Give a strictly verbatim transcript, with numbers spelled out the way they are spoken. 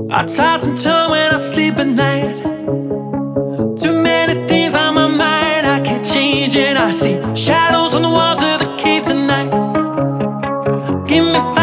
I toss and turn when I sleep at night. Too many things on my mind, I can't change it. I see shadows on the walls of the cave tonight. Give me